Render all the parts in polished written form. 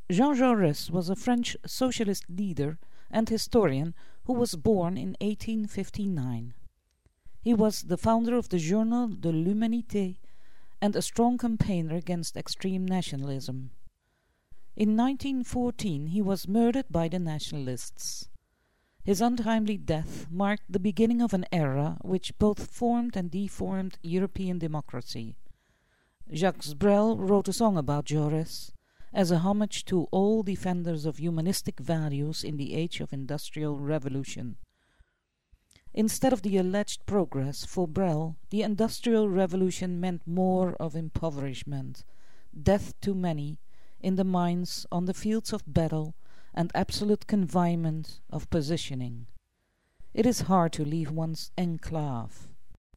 Jean Jaurès was a French socialist leader and historian who was born in 1859. He was the founder of the Journal de l'Humanité and a strong campaigner against extreme nationalism. In 1914 he was murdered by the nationalists. His untimely death marked the beginning of an era which both formed and deformed European democracy. Jacques Brel wrote a song about Jaurès as a homage to all defenders of humanistic values in the age of industrial revolution. Instead of the alleged progress for Brel, the Industrial Revolution meant more of impoverishment, death to many, in the mines, on the fields of battle, and absolute confinement of positioning. It is hard to leave one's enclave.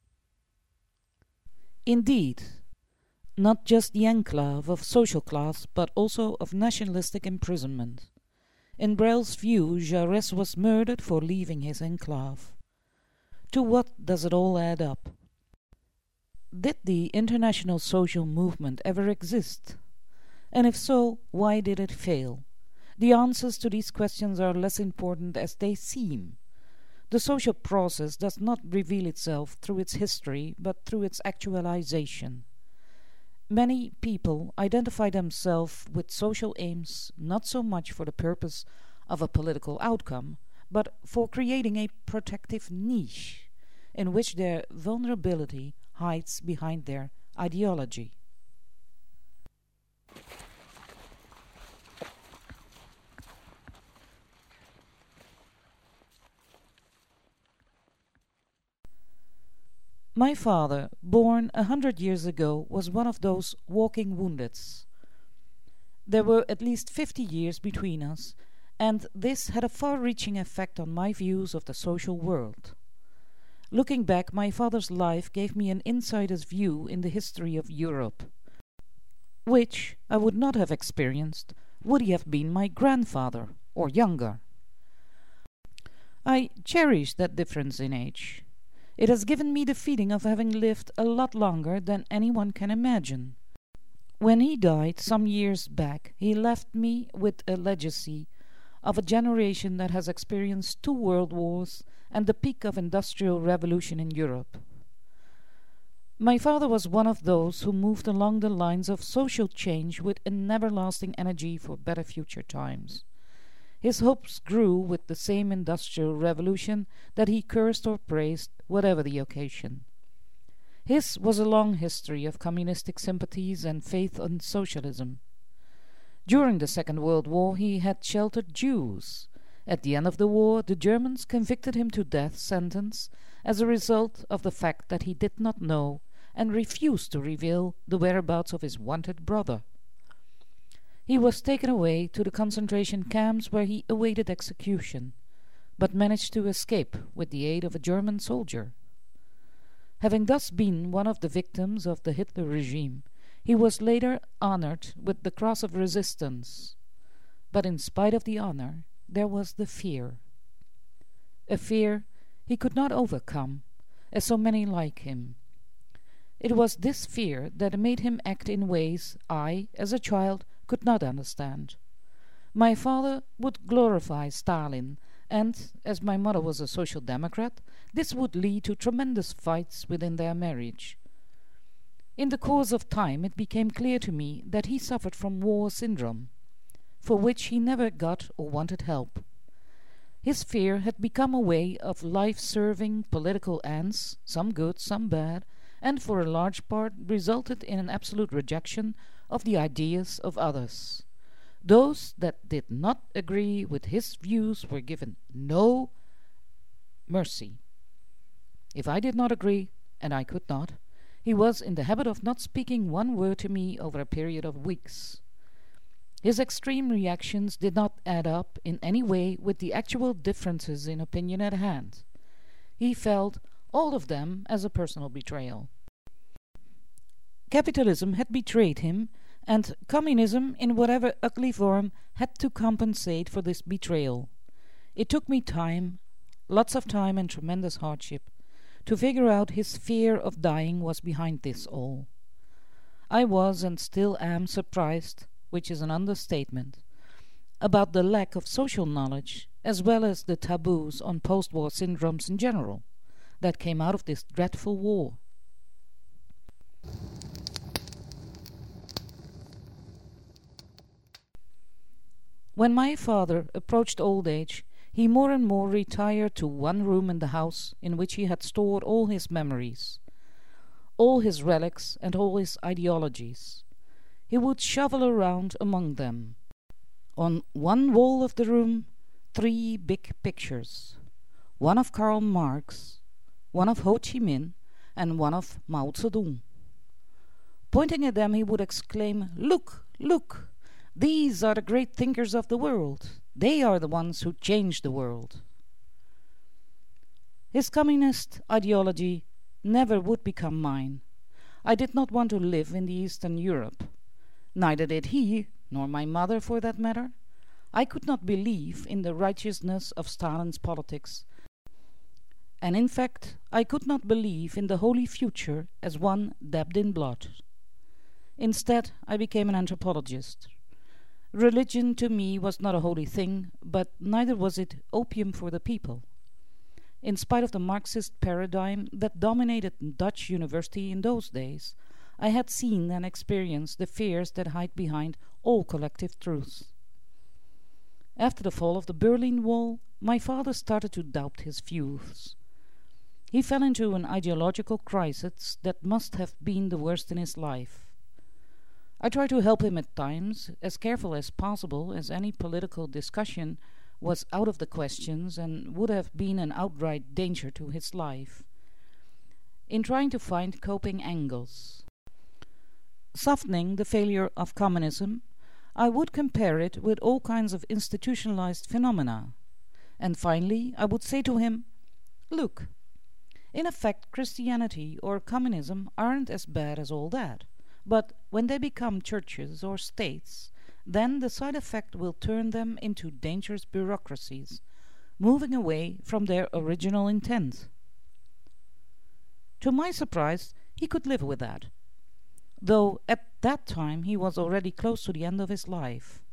Indeed, not just the enclave of social class, but also of nationalistic imprisonment. In Brel's view, Jaurès was murdered for leaving his enclave. To what does it all add up? Did the international social movement ever exist? And if so, why did it fail? The answers to these questions are less important as they seem. The social process does not reveal itself through its history, but through its actualization. Many people identify themselves with social aims not so much for the purpose of a political outcome, but for creating a protective niche in which their vulnerability hides behind their ideology. My father, born 100 years ago, was one of those walking woundeds. There were at least 50 years between us, and this had a far-reaching effect on my views of the social world. Looking back, my father's life gave me an insider's view in the history of Europe, which I would not have experienced would he have been my grandfather, or younger. I cherish that difference in age. It has given me the feeling of having lived a lot longer than anyone can imagine. When he died some years back, he left me with a legacy of a generation that has experienced 2 world wars and the peak of industrial revolution in Europe. My father was one of those who moved along the lines of social change with an everlasting energy for better future times. His hopes grew with the same industrial revolution that he cursed or praised, whatever the occasion. His was a long history of communistic sympathies and faith in socialism. During the Second World War he had sheltered Jews. At the end of the war the Germans convicted him to death sentence as a result of the fact that he did not know and refused to reveal the whereabouts of his wanted brother. He was taken away to the concentration camps where he awaited execution, but managed to escape with the aid of a German soldier. Having thus been one of the victims of the Hitler regime, he was later honored with the Cross of Resistance. But in spite of the honor, there was the fear. A fear he could not overcome, as so many like him. It was this fear that made him act in ways I, as a child, could not understand. My father would glorify Stalin, and, as my mother was a social democrat, this would lead to tremendous fights within their marriage. In the course of time it became clear to me that he suffered from war syndrome, for which he never got or wanted help. His fear had become a way of life serving political ends, some good, some bad, and for a large part resulted in an absolute rejection of the ideas of others. Those that did not agree with his views were given no mercy. If I did not agree, and I could not, he was in the habit of not speaking one word to me over a period of weeks. His extreme reactions did not add up in any way with the actual differences in opinion at hand. He felt all of them as a personal betrayal. Capitalism had betrayed him, and communism, in whatever ugly form, had to compensate for this betrayal. It took me time, lots of time and tremendous hardship, to figure out his fear of dying was behind this all. I was and still am surprised, which is an understatement, about the lack of social knowledge, as well as the taboos on post-war syndromes in general, that came out of this dreadful war. When my father approached old age, he more and more retired to one room in the house in which he had stored all his memories, all his relics and all his ideologies. He would shovel around among them. On one wall of the room, 3 big pictures, one of Karl Marx, one of Ho Chi Minh, and one of Mao Zedong. Pointing at them, he would exclaim, "Look, look! These are the great thinkers of the world. They are the ones who changed the world." His communist ideology never would become mine. I did not want to live in the Eastern Europe. Neither did he, nor my mother for that matter. I could not believe in the righteousness of Stalin's politics, and in fact I could not believe in the holy future as one dabbed in blood. Instead, I became an anthropologist. Religion to me was not a holy thing, but neither was it opium for the people. In spite of the Marxist paradigm that dominated Dutch university in those days, I had seen and experienced the fears that hide behind all collective truths. After the fall of the Berlin Wall, my father started to doubt his views. He fell into an ideological crisis that must have been the worst in his life. I tried to help him at times, as careful as possible, as any political discussion was out of the questions and would have been an outright danger to his life, in trying to find coping angles. Softening the failure of communism, I would compare it with all kinds of institutionalized phenomena, and finally I would say to him, "Look, in effect Christianity or communism aren't as bad as all that. But when they become churches or states, then the side effect will turn them into dangerous bureaucracies, moving away from their original intent." To my surprise, he could live with that, though at that time he was already close to the end of his life.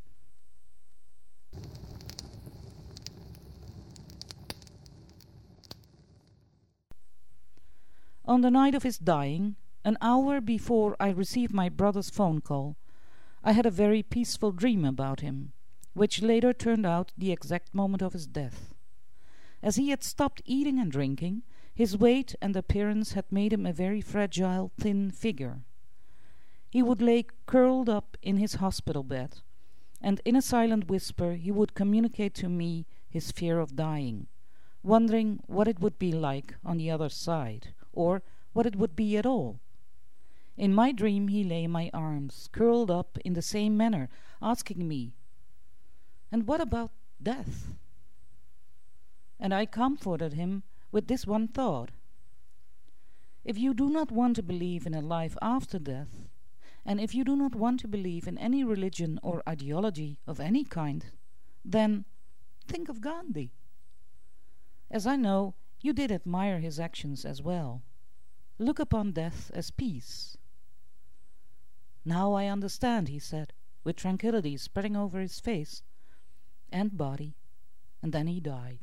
On the night of his dying, an hour before I received my brother's phone call, I had a very peaceful dream about him, which later turned out the exact moment of his death. As he had stopped eating and drinking, his weight and appearance had made him a very fragile, thin figure. He would lay curled up in his hospital bed, and in a silent whisper he would communicate to me his fear of dying, wondering what it would be like on the other side, or what it would be at all. In my dream he lay in my arms, curled up in the same manner, asking me, "And what about death?" And I comforted him with this one thought: if you do not want to believe in a life after death, and if you do not want to believe in any religion or ideology of any kind, then think of Gandhi. As I know, you did admire his actions as well. Look upon death as peace. "Now I understand," he said, with tranquillity spreading over his face and body, and then he died.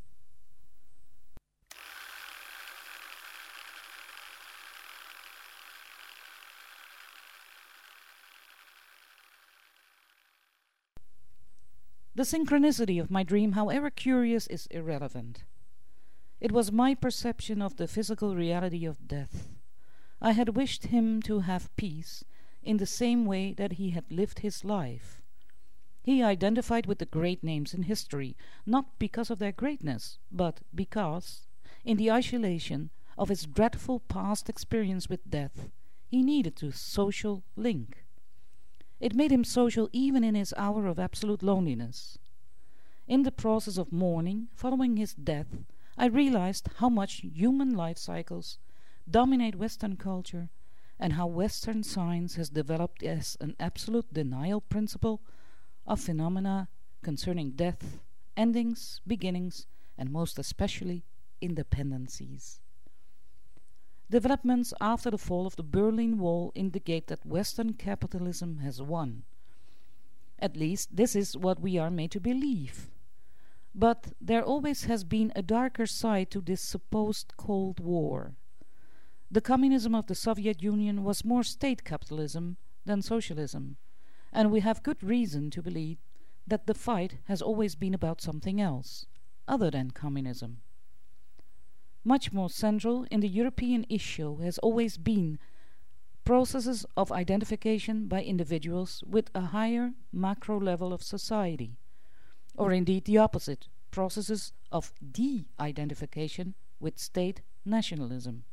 The synchronicity of my dream, however curious, is irrelevant. It was my perception of the physical reality of death. I had wished him to have peace in the same way that he had lived his life. He identified with the great names in history, not because of their greatness, but because, in the isolation of his dreadful past experience with death, he needed a social link. It made him social even in his hour of absolute loneliness. In the process of mourning following his death, I realized how much human life cycles dominate Western culture, and how Western science has developed as an absolute denial principle of phenomena concerning death, endings, beginnings, and most especially independencies. Developments after the fall of the Berlin Wall indicate that Western capitalism has won, At least this is what we are made to believe. But there always has been a darker side to this supposed Cold War. The communism of the Soviet Union was more state capitalism than socialism, and we have good reason to believe that the fight has always been about something else, other than communism. Much more central in the European issue has always been processes of identification by individuals with a higher macro level of society, or indeed the opposite, processes of de-identification with state nationalism.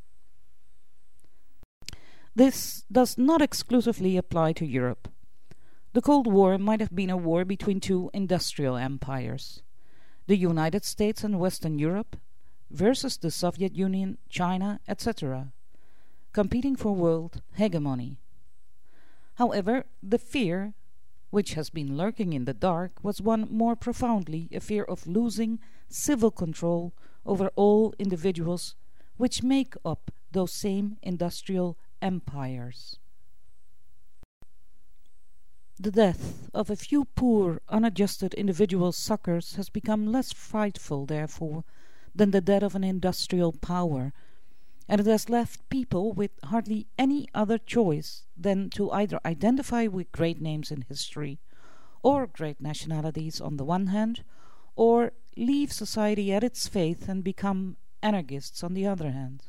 This does not exclusively apply to Europe. The Cold War might have been a war between two industrial empires, the United States and Western Europe versus the Soviet Union, China, etc., competing for world hegemony. However, the fear, which has been lurking in the dark, was one more profoundly a fear of losing civil control over all individuals which make up those same industrial empires. The death of a few poor, unadjusted individual suckers has become less frightful, therefore, than the death of an industrial power, and it has left people with hardly any other choice than to either identify with great names in history or great nationalities on the one hand, or leave society at its fate and become anarchists on the other hand.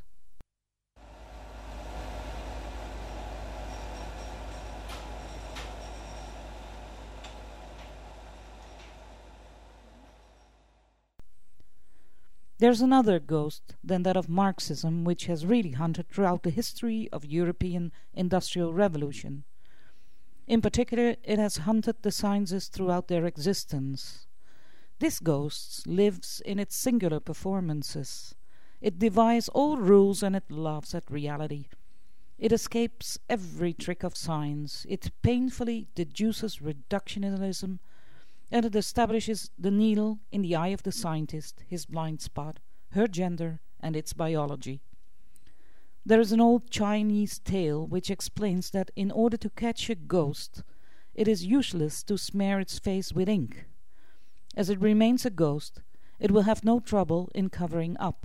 There's another ghost than that of Marxism which has really hunted throughout the history of European industrial revolution. In particular, it has hunted the sciences throughout their existence. This ghost lives in its singular performances. It defies all rules and it laughs at reality. It escapes every trick of science. It painfully deduces reductionism, and it establishes the needle in the eye of the scientist, his blind spot, her gender, and its biology. There is an old Chinese tale which explains that in order to catch a ghost, it is useless to smear its face with ink. As it remains a ghost, it will have no trouble in covering up.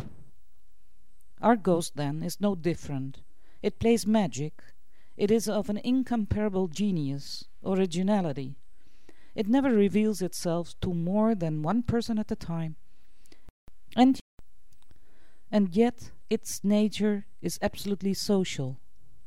Our ghost, then, is no different. It plays magic. It is of an incomparable genius, originality. It never reveals itself to more than one person at a time, and yet its nature is absolutely social.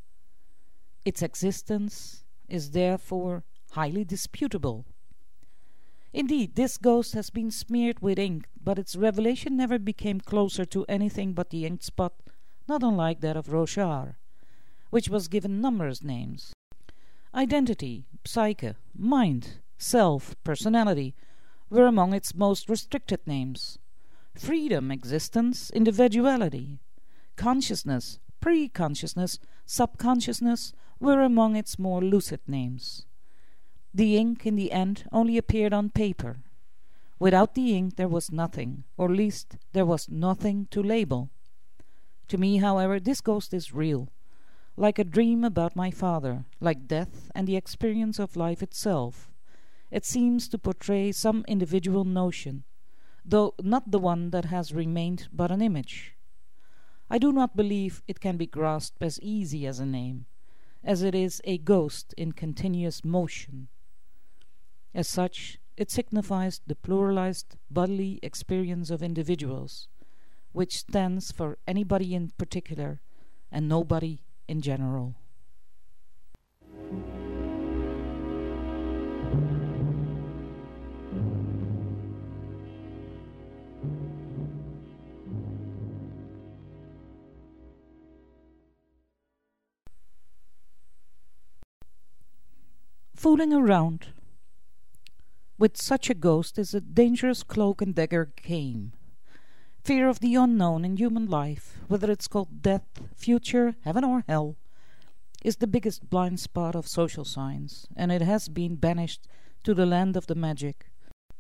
Its existence is therefore highly disputable. Indeed, this ghost has been smeared with ink, but its revelation never became closer to anything but the ink spot, not unlike that of Rorschach, which was given numerous names. Identity, psyche, mind, self, personality, were among its most restricted names. Freedom, existence, individuality, consciousness, pre-consciousness, subconsciousness were among its more lucid names. The ink, in the end, only appeared on paper. Without the ink there was nothing, or at least there was nothing to label. To me, however, this ghost is real, like a dream about my father, like death and the experience of life itself. It seems to portray some individual notion, though not the one that has remained but an image. I do not believe it can be grasped as easy as a name, as it is a ghost in continuous motion. As such, it signifies the pluralized bodily experience of individuals, which stands for anybody in particular and nobody in general. Fooling around with such a ghost is a dangerous cloak and dagger game. Fear of the unknown in human life, whether it's called death, future, heaven or hell, is the biggest blind spot of social science, and it has been banished to the land of the magic,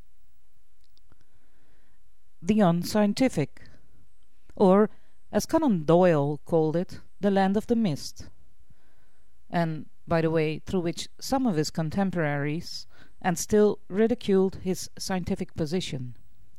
the unscientific, or, as Conan Doyle called it, the land of the mist, and, by the way, through which some of his contemporaries and still ridiculed his scientific position.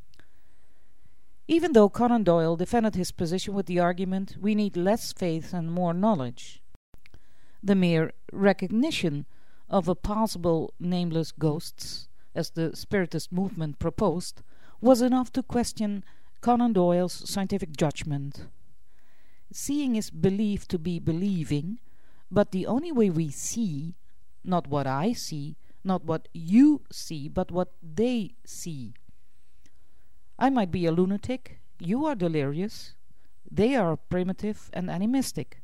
Even though Conan Doyle defended his position with the argument, we need less faith and more knowledge, the mere recognition of a possible nameless ghosts, as the Spiritist movement proposed, was enough to question Conan Doyle's scientific judgment. Seeing is believed to be believing, but the only way we see, not what I see, not what you see, but what they see. I might be a lunatic, you are delirious, they are primitive and animistic.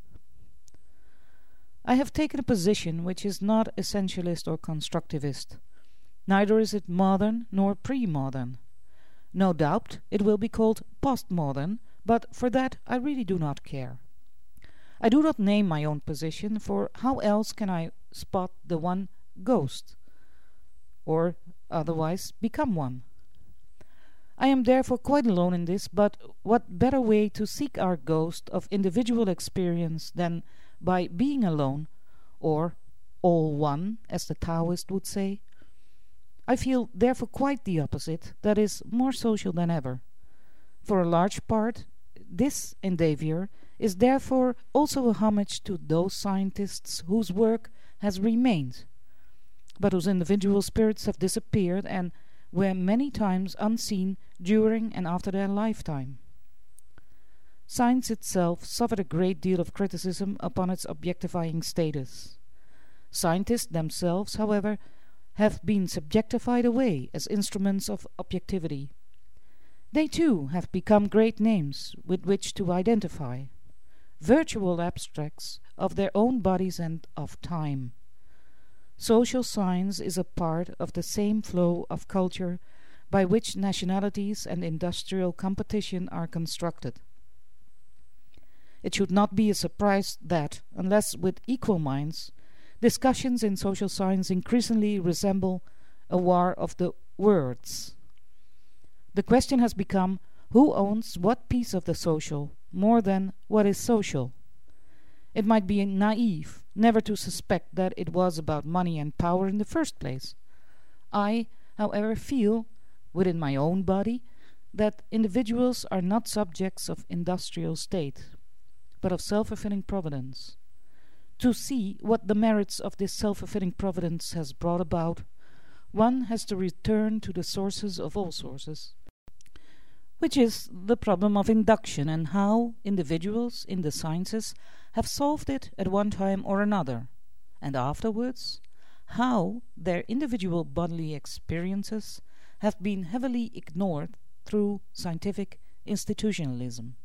I have taken a position which is not essentialist or constructivist. Neither is it modern nor pre-modern. No doubt it will be called postmodern, but for that I really do not care. I do not name my own position, for how else can I spot the one ghost, or otherwise become one? I am therefore quite alone in this, but what better way to seek our ghost of individual experience than by being alone, or all one, as the Taoist would say? I feel therefore quite the opposite, that is, more social than ever. For a large part, this endeavour is therefore also a homage to those scientists whose work has remained, but whose individual spirits have disappeared and were many times unseen during and after their lifetime. Science itself suffered a great deal of criticism upon its objectifying status. Scientists themselves, however, have been subjectified away as instruments of objectivity. They too have become great names with which to identify, virtual abstracts of their own bodies and of time. Social science is a part of the same flow of culture by which nationalities and industrial competition are constructed. It should not be a surprise that, unless with equal minds, discussions in social science increasingly resemble a war of the words. The question has become who owns what piece of the social, more than what is social. It might be naive never to suspect that it was about money and power in the first place. I, however, feel, within my own body, that individuals are not subjects of industrial state, but of self-fulfilling providence. To see what the merits of this self-fulfilling providence has brought about, one has to return to the sources of all sources, which is the problem of induction, and how individuals in the sciences have solved it at one time or another, and afterwards how their individual bodily experiences have been heavily ignored through scientific institutionalism.